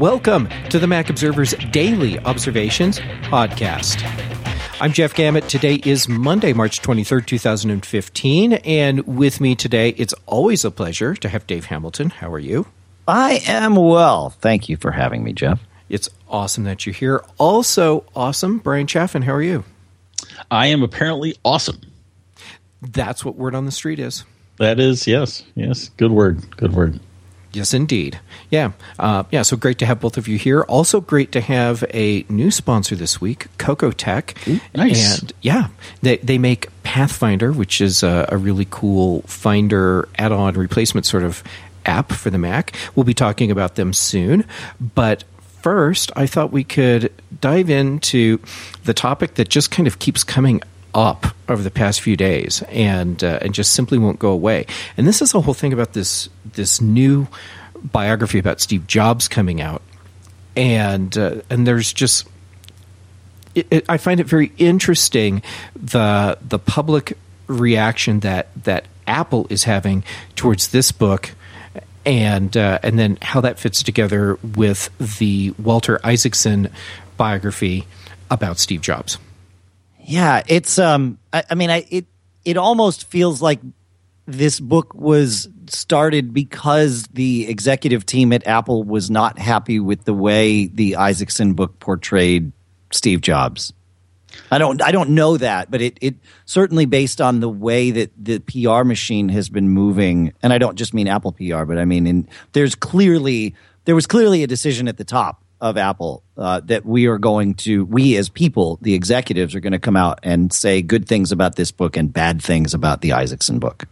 Welcome to the Mac Observer's Daily Observations podcast. I'm Jeff Gamet. Today is Monday, March 23rd, 2015, and with me today, it's always a pleasure to have Dave Hamilton. How are you? I am well. Thank you for having me, Jeff. It's awesome that you're here. Also awesome, Brian Chaffin. How are you? I am apparently awesome. That's what word on the street is. That is, yes. Good word. Good word. Yes, indeed. Yeah. So great to have both of you here. Also great to have a new sponsor this week, Cocoa Tech. Ooh, nice. And yeah, they make Pathfinder, which is a really cool Finder add-on replacement sort of app for the Mac. We'll be talking about them soon. But first, I thought we could dive into the topic that just kind of keeps coming up over the past few days and just simply won't go away. And this is the whole thing about this new biography about Steve Jobs coming out. And there's just I find it very interesting the public reaction that Apple is having towards this book, and then how that fits together with the Walter Isaacson biography about Steve Jobs. Yeah, it's it almost feels like this book was started because the executive team at Apple was not happy with the way the Isaacson book portrayed Steve Jobs. I don't know that, but it certainly based on the way that the PR machine has been moving, and I don't just mean Apple PR, but I mean there was clearly a decision at the top of Apple that we as people, the executives, are going to come out and say good things about this book and bad things about the Isaacson book.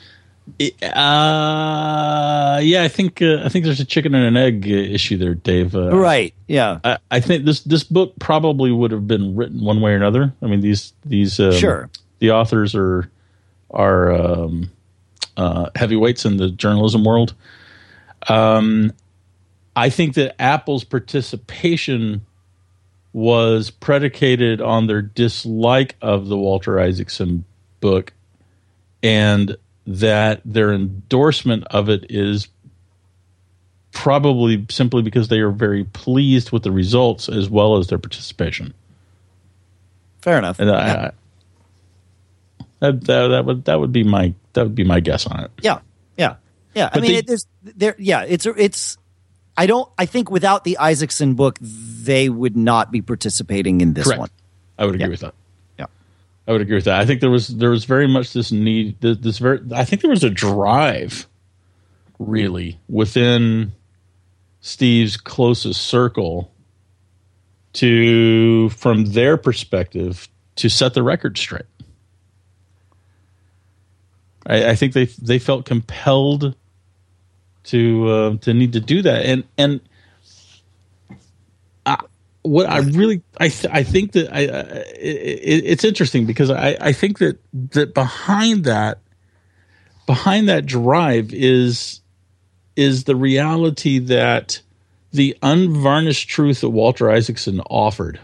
I think there's a chicken and an egg issue there, Dave. Right? Yeah. I think this book probably would have been written one way or another. I mean, these sure. The authors are heavyweights in the journalism world. I think that Apple's participation was predicated on their dislike of the Walter Isaacson book, and that their endorsement of it is probably simply because they are very pleased with the results as well as their participation. Fair enough. And that would be my guess on it. Yeah. But I think without the Isaacson book, they would not be participating in this Correct. one. I would agree with that. Yeah, I would agree with that. I think there was very much this need. I think there was a drive, really, within Steve's closest circle from their perspective, to set the record straight. I think they felt compelled to need to do that, and what I really I think that it's interesting because I think that behind that drive is the reality that the unvarnished truth that Walter Isaacson offered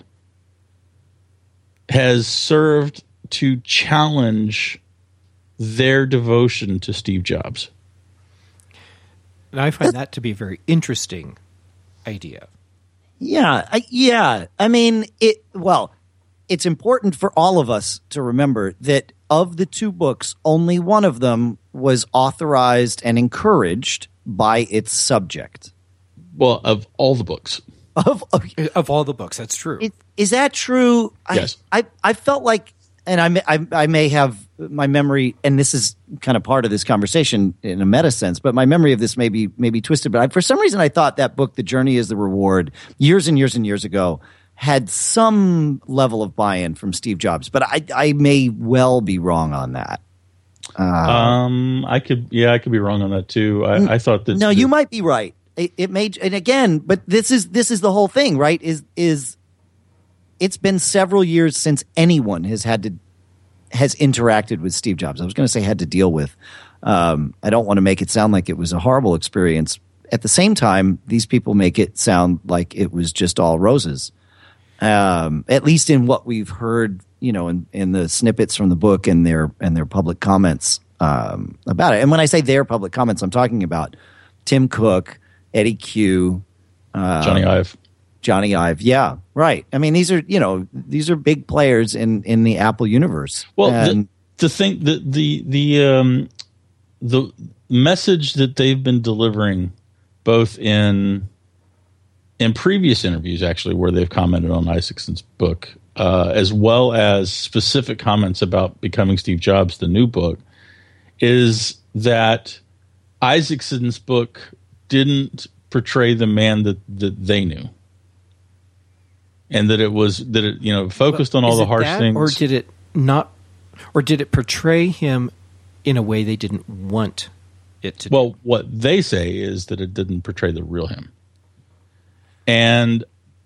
has served to challenge their devotion to Steve Jobs. And I find that to be a very interesting idea. Yeah. I mean, it's important for all of us to remember that of the two books, only one of them was authorized and encouraged by its subject. Well, of all the books. Of all the books, that's true. Is that true? Yes. I felt like, and I may have my memory, and this is kind of part of this conversation in a meta sense, but my memory of this may be twisted. But for some reason, I thought that book, The Journey is the Reward, years and years and years ago, had some level of buy-in from Steve Jobs. But I may well be wrong on that. I could be wrong on that too. I thought that. No, you might be right. It may, and again, but this is the whole thing, right? Is it's been several years since anyone has interacted with Steve Jobs. I was going to say had to deal with. I don't want to make it sound like it was a horrible experience. At the same time, these people make it sound like it was just all roses. At least in what we've heard, in the snippets from the book and their public comments about it. And when I say their public comments, I'm talking about Tim Cook, Eddie Q, Johnny Ive. Johnny Ive, yeah, right. I mean, these are big players in the Apple universe. Well, the thing that the message that they've been delivering, both in previous interviews, actually, where they've commented on Isaacson's book, as well as specific comments about Becoming Steve Jobs, the new book, is that Isaacson's book didn't portray the man that they knew. And that it focused on all the harsh things. Or did it not? Or did it portray him in a way they didn't want it to? Well, what they say is that it didn't portray the real him. And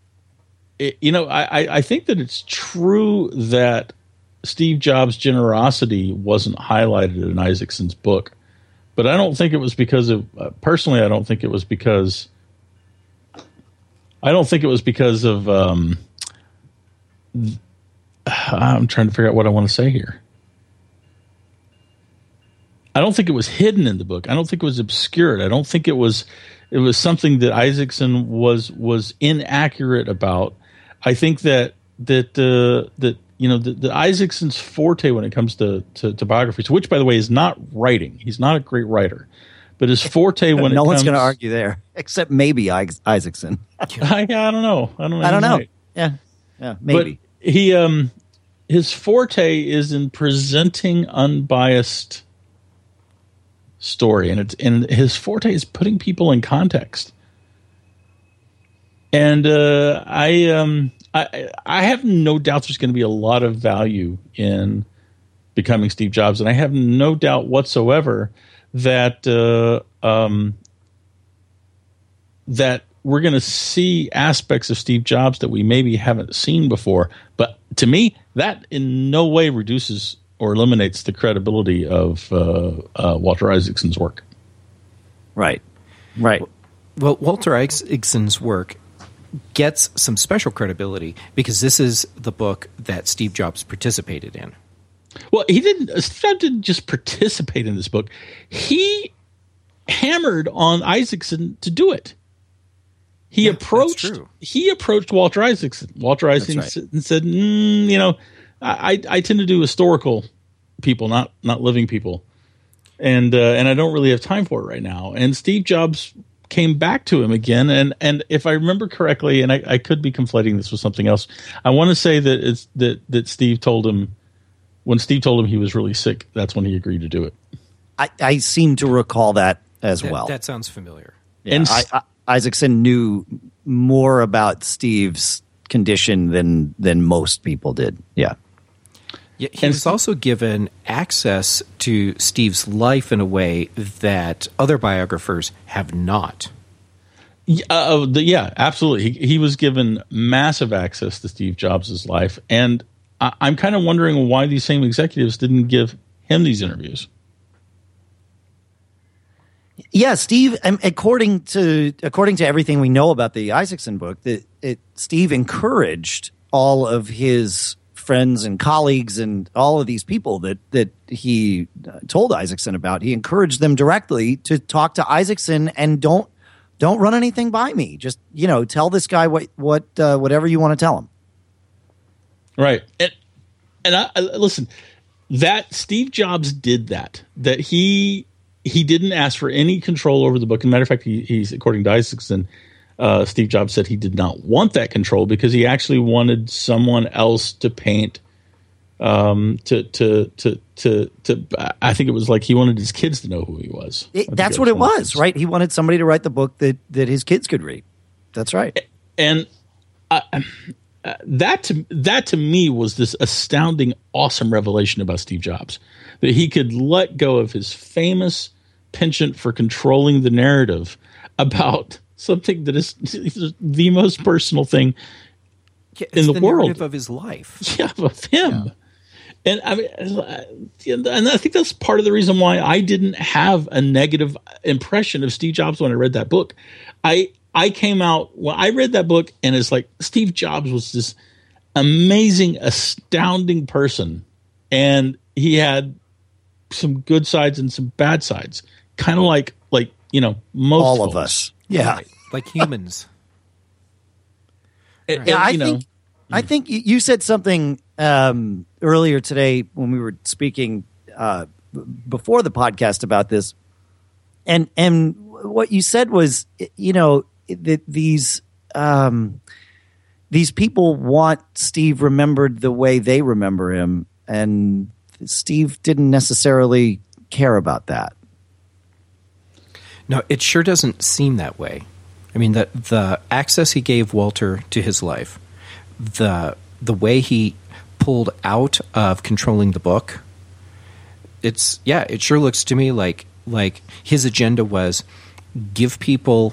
I think that it's true that Steve Jobs' generosity wasn't highlighted in Isaacson's book, but I don't think it was because of personally. I don't think it was because. I don't think it was because of. I'm trying to figure out what I want to say here. I don't think it was hidden in the book. I don't think it was obscured. I don't think it was something that Isaacson was inaccurate about. I think that Isaacson's forte when it comes to biographies, which by the way is not writing. He's not a great writer. But his forte when no one's going to argue there, except maybe Isaacson. I don't know. I don't know. Yeah, maybe. But his forte is in presenting unbiased story, and his forte is putting people in context. And I have no doubt there's going to be a lot of value in Becoming Steve Jobs, and I have no doubt whatsoever that that we're going to see aspects of Steve Jobs that we maybe haven't seen before. But to me, that in no way reduces or eliminates the credibility of Walter Isaacson's work. Right. Well, Walter Isaacson's work gets some special credibility because this is the book that Steve Jobs participated in. Well, Steve Jobs didn't just participate in this book. He hammered on Isaacson to do it. He approached Walter Isaacson. Walter Isaacson said, I tend to do historical people, not living people. And I don't really have time for it right now. And Steve Jobs came back to him again. And if I remember correctly, and I could be conflating this with something else, I want to say that that Steve told him, when Steve told him he was really sick, that's when he agreed to do it. I seem to recall that as well. That sounds familiar. Yeah, and Isaacson knew more about Steve's condition than most people did. Yeah. Yeah, he was also given access to Steve's life in a way that other biographers have not. Yeah, absolutely. He was given massive access to Steve Jobs' life, and I'm kind of wondering why these same executives didn't give him these interviews. Yeah, Steve. According to everything we know about the Isaacson book, Steve encouraged all of his friends and colleagues and all of these people that he told Isaacson about. He encouraged them directly to talk to Isaacson and don't run anything by me. Just tell this guy whatever you want to tell him. Right, and I listen. That Steve Jobs did that. That he didn't ask for any control over the book. As a matter of fact, he's according to Isaacson, Steve Jobs said he did not want that control because he actually wanted someone else to paint. I think it was like he wanted his kids to know who he was. That's what it was, right? He wanted somebody to write the book that his kids could read. That's right. And that to me was this astounding, awesome revelation about Steve Jobs, that he could let go of his famous penchant for controlling the narrative about something that is the most personal thing in the world narrative of his life. Yeah, of him. Yeah. And I mean, and I think that's part of the reason why I didn't have a negative impression of Steve Jobs when I read that book. I came out when I read that book, and it's like Steve Jobs was this amazing, astounding person, and he had some good sides and some bad sides, kind of like most all folks. of us. Yeah, like humans. I think you said something earlier today when we were speaking before the podcast about this, and what you said was, that these people want Steve remembered the way they remember him, and Steve didn't necessarily care about that. No, it sure doesn't seem that way. I mean, the access he gave Walter to his life, the way he pulled out of controlling the book, it sure looks to me like his agenda was give people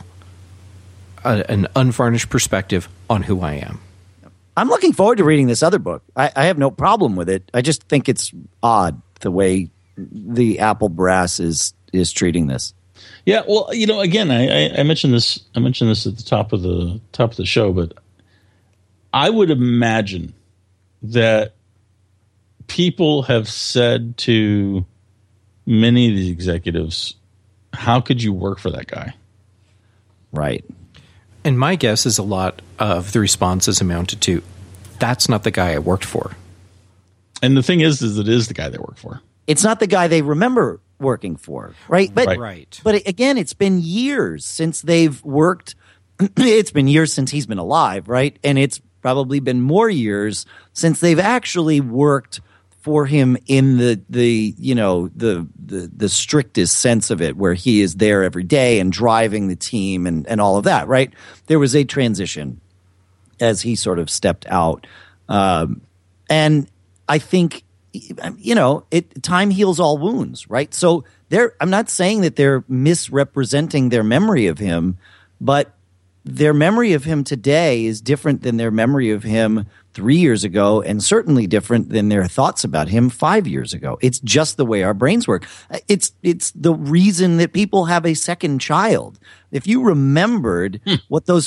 an unvarnished perspective on who I am. I'm looking forward to reading this other book. I have no problem with it. I just think it's odd the way the Apple brass is treating this. Yeah, well, again, I mentioned this. I mentioned this at the top of the show, but I would imagine that people have said to many of these executives, "How could you work for that guy?" Right. And my guess is a lot of the responses amounted to, "That's not the guy I worked for." And the thing is it is the guy they work for. It's not the guy they remember working for, right? But right. But again, it's been years since they've worked. It's been years since he's been alive, right? And it's probably been more years since they've actually worked for him in the strictest sense of it, where he is there every day and driving the team and all of that, right? There was a transition as he sort of stepped out, and I think, time heals all wounds, right? So I'm not saying that they're misrepresenting their memory of him, but their memory of him today is different than their memory of him 3 years ago, and certainly different than their thoughts about him 5 years ago. It's just the way our brains work. It's the reason that people have a second child. If you remembered what those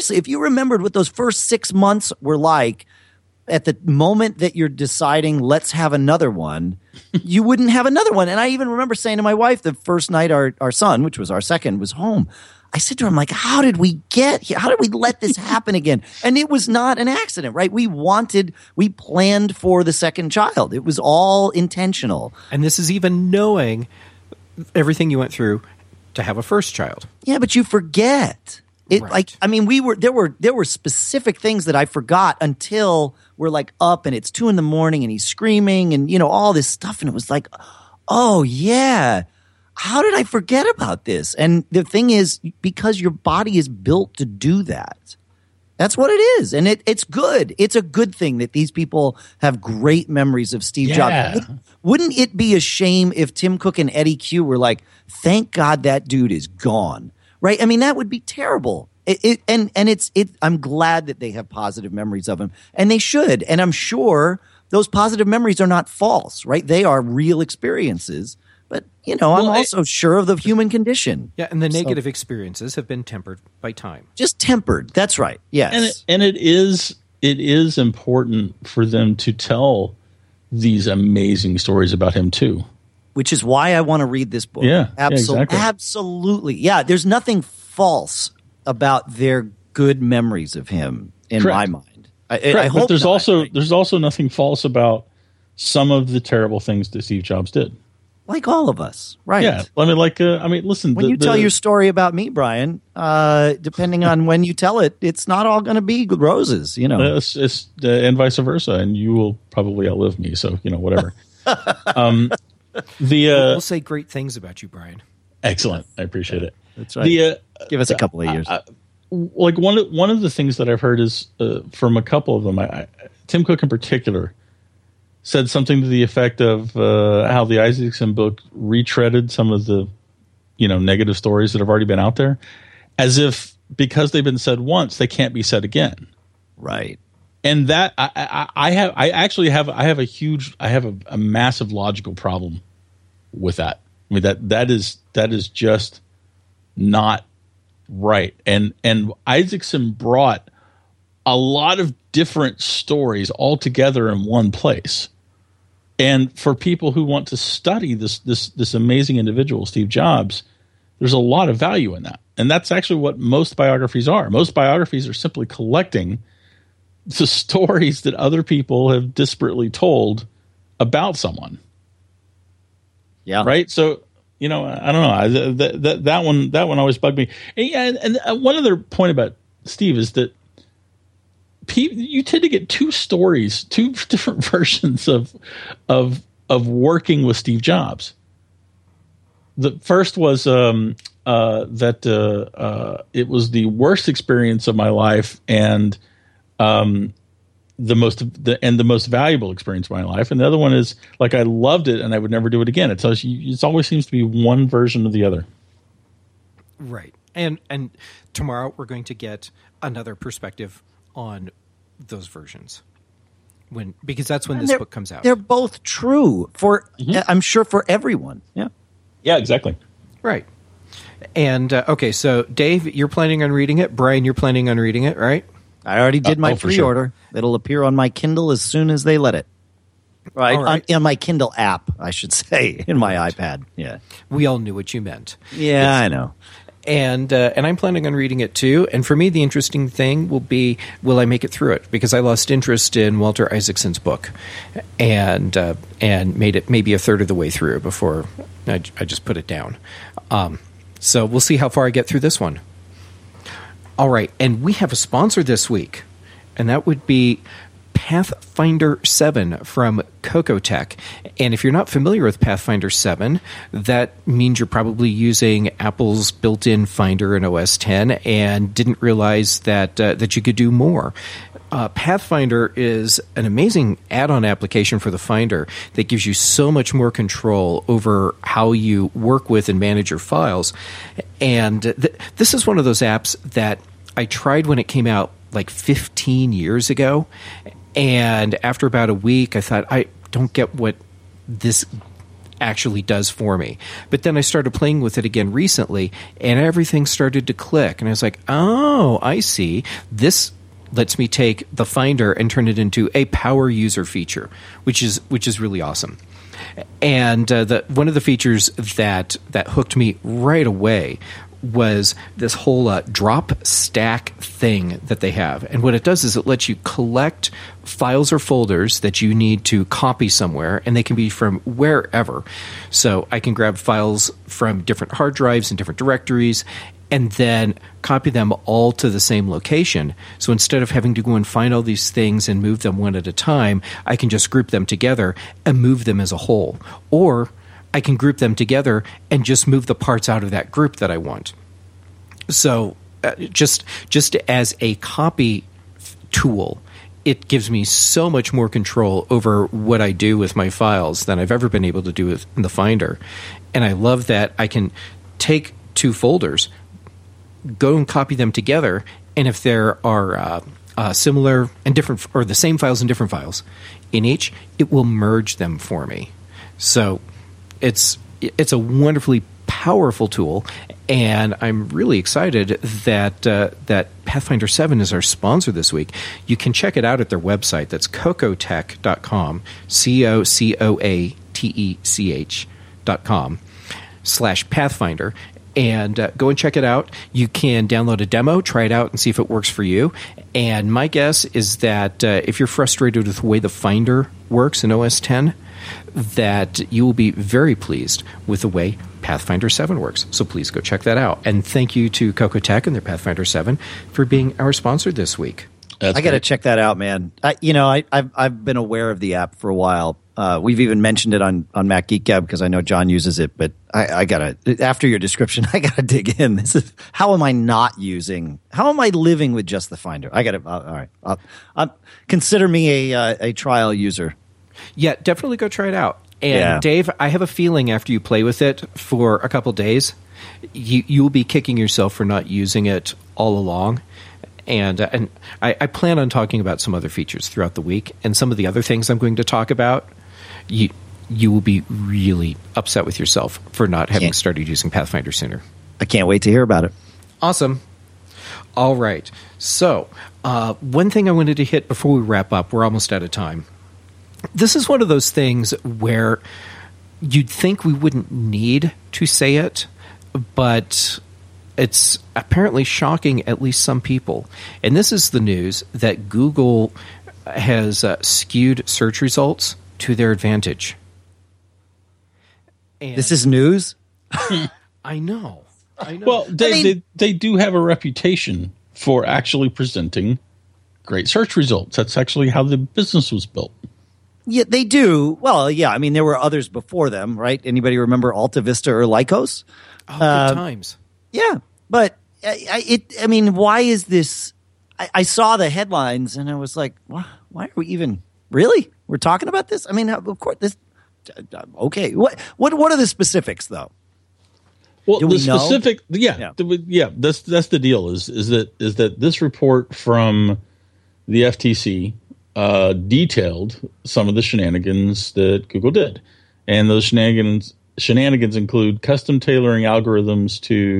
first 6 months were like, at the moment that you're deciding, let's have another one, you wouldn't have another one. And I even remember saying to my wife the first night our son, which was our second, was home, I said to her, I'm like, how did we get here? How did we let this happen again? And it was not an accident, right? We planned for the second child. It was all intentional. And this is even knowing everything you went through to have a first child. Yeah, but you forget. Right. There were specific things that I forgot until we're like up and it's 2 a.m. and he's screaming and, all this stuff. And it was like, oh yeah, how did I forget about this? And the thing is, because your body is built to do that. That's what it is. And it's good. It's a good thing that these people have great memories of Steve Jobs. Wouldn't it be a shame if Tim Cook and Eddie Q were like, thank God that dude is gone? Right? I mean, that would be terrible. I'm glad that they have positive memories of him, and they should. And I'm sure those positive memories are not false, right? They are real experiences. But, I'm also sure of the human condition. Yeah, and the negative experiences have been tempered by time. Just tempered. That's right. Yes. And it is important for them to tell these amazing stories about him too. Which is why I want to read this book. Yeah, exactly. Absolutely. Yeah, there's nothing false about their good memories of him in my mind. I hope but there's also nothing false about some of the terrible things that Steve Jobs did. Like all of us, right? Yeah, listen. When you tell your story about me, Brian, depending on when you tell it, it's not all going to be roses, It's and vice versa, and you will probably outlive me, so whatever. We'll say great things about you, Brian. Excellent, I appreciate it. That's right. Give us a couple of years. One of the things that I've heard is from a couple of them. Tim Cook in particular said something to the effect of how the Isaacson book retreaded some of the negative stories that have already been out there, as if because they've been said once, they can't be said again. Right. And that I have a massive logical problem with that. I mean that is just not right. And Isaacson brought a lot of different stories all together in one place. And for people who want to study this amazing individual, Steve Jobs, there's a lot of value in that. And that's actually what most biographies are. Most biographies are simply collecting the stories that other people have disparately told about someone. Yeah. Right. So, I don't know. That one always bugged me. And one other point about Steve is that you tend to get two different versions of working with Steve Jobs. The first was that it was the worst experience of my life and the most valuable experience of my life. And the other one is like I loved it and I would never do it again. It tells you it always seems to be one version of the other. Right. And tomorrow we're going to get another perspective on those versions. Because that's when this book comes out. They're both true for I'm sure for everyone. Yeah. Yeah, exactly. Right. And okay, so Dave, you're planning on reading it. Brian, you're planning on reading it, right? I already did my pre-order. Sure. It'll appear on my Kindle as soon as they let it. Right, right. On my Kindle app, I should say, in my iPad. Yeah, we all knew what you meant. Yeah, I know. And I'm planning on reading it too. And for me, the interesting thing will be, will I make it through it? Because I lost interest in Walter Isaacson's book, and made it maybe a third of the way through before I just put it down. So we'll see how far I get through this one. All right, and we have a sponsor this week, and that would be Pathfinder 7 from Cocotech. And if you're not familiar with Pathfinder 7, that means you're probably using Apple's built-in Finder in OS X and didn't realize that you could do more. Pathfinder is an amazing add-on application for the Finder that gives you so much more control over how you work with and manage your files. And this is one of those apps that I tried when it came out like 15 years ago. And after about a week, I thought, I don't get what this actually does for me. But then I started playing with it again recently, and everything started to click. And I was like, oh, I see. This lets me take the Finder and turn it into a power user feature, which is really awesome. And one of the features that hooked me right away was this whole drop stack thing that they have. And what it does is it lets you collect files or folders that you need to copy somewhere, and they can be from wherever. So I can grab files from different hard drives and different directories and then copy them all to the same location. So instead of having to go and find all these things and move them one at a time, I can just group them together and move them as a whole. Or I can group them together and just move the parts out of that group that I want. So just as a copy tool, it gives me so much more control over what I do with my files than I've ever been able to do with the Finder. And I love that I can take two folders, go and copy them together, and if there are similar and different or the same files and different files in each, it will merge them for me. So it's a wonderfully powerful tool, and I'm really excited that Pathfinder 7 is our sponsor this week. You can check it out at their website. That's cocotech.com, COCOATECH.com/Pathfinder. And go and check it out. You can download a demo, try it out, and see if it works for you. And my guess is that if you're frustrated with the way the Finder works in OS X, that you will be very pleased with the way Pathfinder 7 works. So please go check that out. And thank you to Cocotech and their Pathfinder 7 for being our sponsor this week. I got to check that out, man. I've been aware of the app for a while. We've even mentioned it on Mac Geek Gab because I know John uses it. But I gotta, after your description, I gotta dig in. This is how am I living with just the Finder? I gotta. All right, consider me a trial user. Yeah, definitely go try it out. And Dave, I have a feeling after you play with it for a couple days, you'll be kicking yourself for not using it all along. And I plan on talking about some other features throughout the week, and some of the other things I'm going to talk about, you will be really upset with yourself for not having started using Pathfinder sooner. I can't wait to hear about it. Awesome. All right. So one thing I wanted to hit before we wrap up, we're almost out of time. This is one of those things where you'd think we wouldn't need to say it, but it's apparently shocking at least some people. And this is the news that Google has skewed search results to their advantage. And this is news? I know. Well, they do have a reputation for actually presenting great search results. That's actually how the business was built. Yeah, they do. Well, yeah. I mean, there were others before them, right? Anybody remember Alta Vista or Lycos? Oh, good times. Yeah, but I mean, why is this? I saw the headlines and I was like, why are we even really? We're talking about this? I mean, of course, this. Okay, what are the specifics though? Well, do the we know? specific, yeah. That's the deal. Is that this report from the FTC detailed some of the shenanigans that Google did, and those shenanigans include custom tailoring algorithms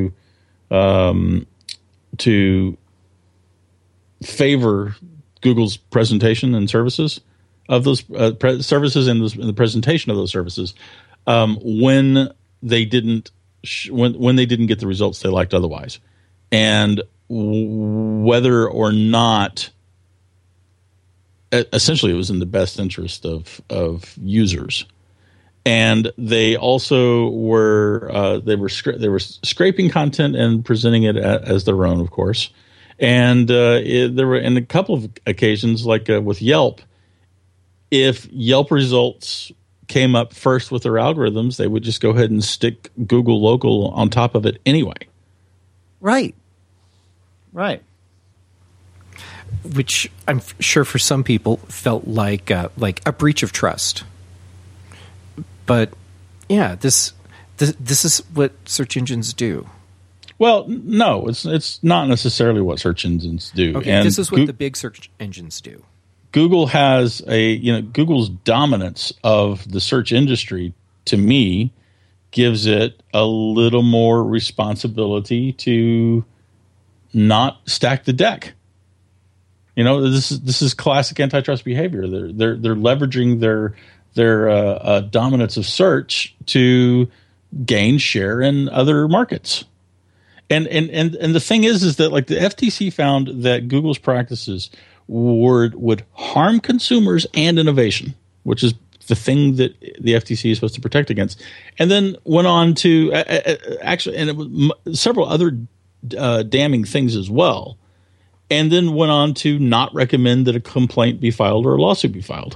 to favor Google's presentation and services of those services and the presentation of those services when they didn't when they didn't get the results they liked otherwise, and whether or not essentially it was in the best interest of users. And they also were they were scraping content and presenting it as their own, of course. And there were in a couple of occasions, like with Yelp, if Yelp results came up first with their algorithms, they would just go ahead and stick Google Local on top of it anyway. Right. Which I'm sure for some people felt like a breach of trust. But yeah, this is what search engines do. Well, no, it's not necessarily what search engines do. Okay, and this is what the big search engines do. Google has Google's dominance of the search industry, to me, gives it a little more responsibility to not stack the deck. This is classic antitrust behavior. They're leveraging their dominance of search to gain share in other markets. And the thing is that like the FTC found that Google's practices would harm consumers and innovation, which is the thing that the FTC is supposed to protect against, and then went on to actually, and it was several other damning things as well, and then went on to not recommend that a complaint be filed or a lawsuit be filed.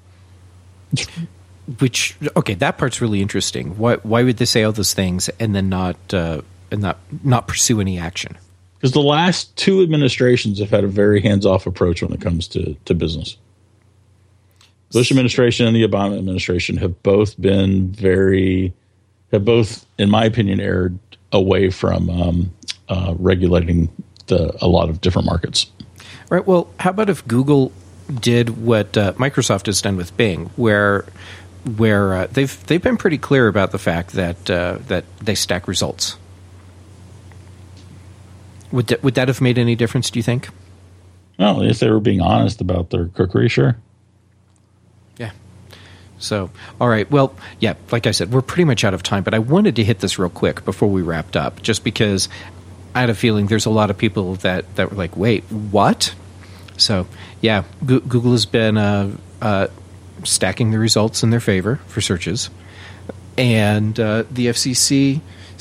Which, okay, that part's really interesting. Why would they say all those things and then not pursue any action? Because the last two administrations have had a very hands-off approach when it comes to business. Bush administration and the Obama administration have both, in my opinion, erred away from regulating a lot of different markets. Right. Well, how about if Google did what Microsoft has done with Bing, where they've been pretty clear about the fact that they stack results. Would that have made any difference, do you think? Well, if they were being honest about their cookery, sure. Yeah. So, all right. Well, yeah, like I said, we're pretty much out of time, but I wanted to hit this real quick before we wrapped up, just because I had a feeling there's a lot of people that were like, wait, what? So, yeah, Google has been stacking the results in their favor for searches. And the FTC,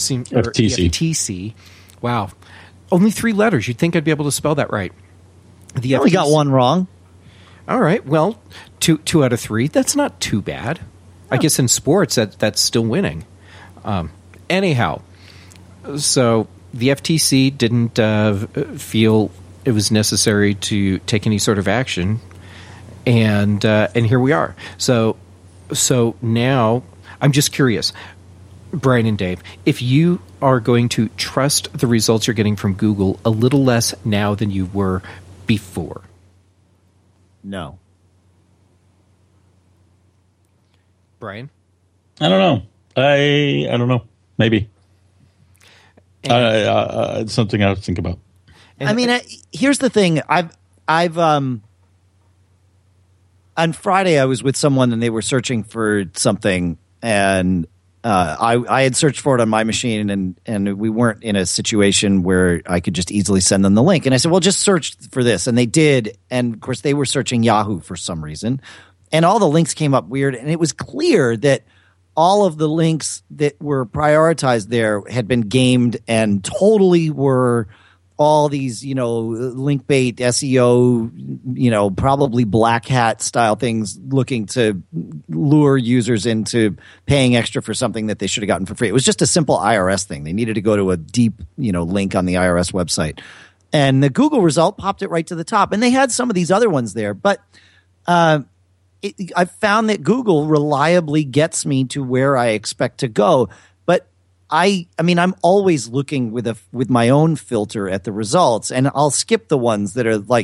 wow. Only 3 letters. You'd think I'd be able to spell that right. The only got one wrong. All right. Well, two out of 3. That's not too bad. I guess in sports, that's still winning. Anyhow, so the FTC didn't feel it was necessary to take any sort of action, and here we are. So now I'm just curious, Brian and Dave, if you are going to trust the results you're getting from Google a little less now than you were before. No. Brian? I don't know. I don't know. Maybe. It's something I have to think about. I mean, here's the thing. I've on Friday I was with someone and they were searching for something, and I had searched for it on my machine, and we weren't in a situation where I could just easily send them the link. And I said, well, just search for this. And they did. And of course, they were searching Yahoo for some reason. And all the links came up weird. And it was clear that all of the links that were prioritized there had been gamed and totally were all these, link bait, SEO, probably black hat style things looking to lure users into paying extra for something that they should have gotten for free. It was just a simple IRS thing. They needed to go to a deep, link on the IRS website. And the Google result popped it right to the top. And they had some of these other ones there. But I found that Google reliably gets me to where I expect to go. I mean, I'm always looking with my own filter at the results, and I'll skip the ones that are like,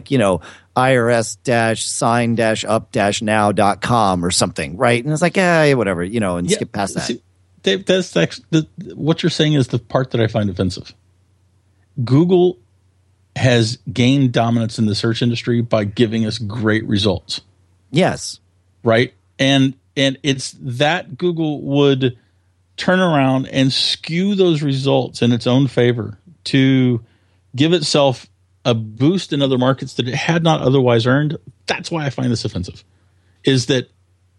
irs-sign-up-now.com or something, right? And it's like, whatever, and skip past that. See, Dave, that's actually, what you're saying is the part that I find offensive. Google has gained dominance in the search industry by giving us great results. Yes. Right? And it's that Google would turn around and skew those results in its own favor to give itself a boost in other markets that it had not otherwise earned. That's why I find this offensive. Is that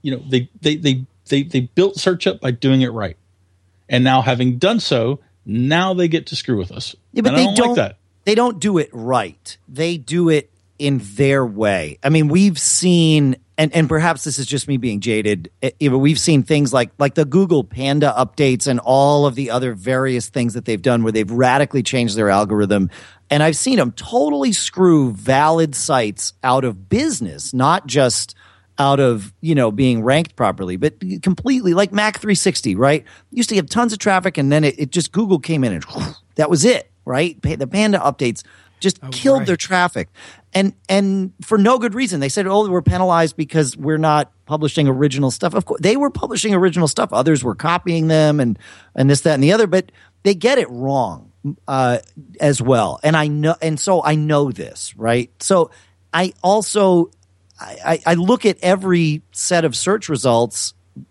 they built search up by doing it right, and now having done so, now they get to screw with us. Yeah, but and I don't like that. They don't do it right. They do it in their way. I mean, we've seen. And perhaps this is just me being jaded. We've seen things like the Google Panda updates and all of the other various things that they've done where they've radically changed their algorithm. And I've seen them totally screw valid sites out of business, not just out of, being ranked properly, but completely like Mac 360, right? Used to have tons of traffic, and then it just Google came in and that was it, right? The Panda updates just killed their traffic. And for no good reason. They said, we're penalized because we're not publishing original stuff. Of course, they were publishing original stuff. Others were copying them and this, that, and the other. But they get it wrong as well. And I know, and so I know this, right? So I also I look at every set of search results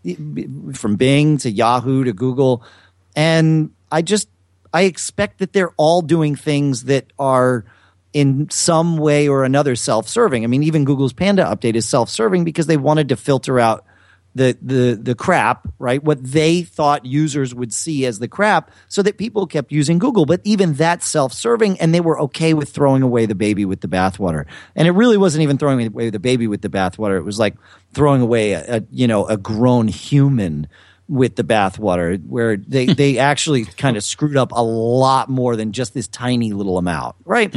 from Bing to Yahoo to Google, and I expect that they're all doing things that are in some way or another self-serving. I mean, even Google's Panda update is self-serving because they wanted to filter out the crap, right? What they thought users would see as the crap, so that people kept using Google. But even that's self-serving, and they were okay with throwing away the baby with the bathwater. And it really wasn't even throwing away the baby with the bathwater. It was like throwing away a grown human with the bathwater, where they actually kind of screwed up a lot more than just this tiny little amount, right?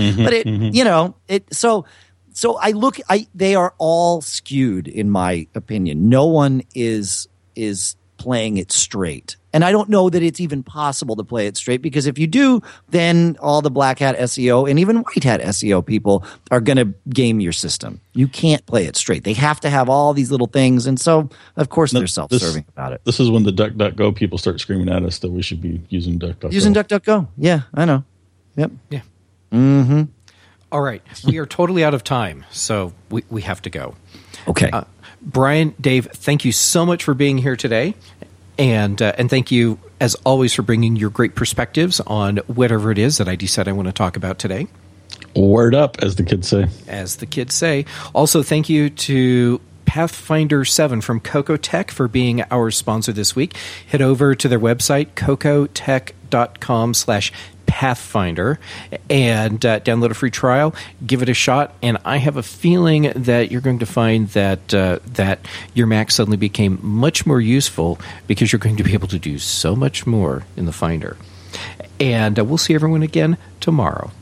But so I look, they are all skewed in my opinion. No one is playing it straight. And I don't know that it's even possible to play it straight, because if you do, then all the black hat SEO and even white hat SEO people are going to game your system. You can't play it straight. They have to have all these little things. And so, of course, they're self-serving about it. This is when the DuckDuckGo people start screaming at us that we should be using DuckDuckGo. Using DuckDuckGo. Yeah, I know. Yep. Yeah. Mm-hmm. All right. We are totally out of time, so we have to go. Okay. Brian, Dave, thank you so much for being here today. And thank you, as always, for bringing your great perspectives on whatever it is that I decide I want to talk about today. Word up, as the kids say. As the kids say. Also, thank you to Pathfinder 7 from Cocotech for being our sponsor this week. Head over to their website, cocotech.com/Pathfinder, and download a free trial. Give it a shot, and I have a feeling that you're going to find that your Mac suddenly became much more useful, because you're going to be able to do so much more in the Finder. And we'll see everyone again tomorrow.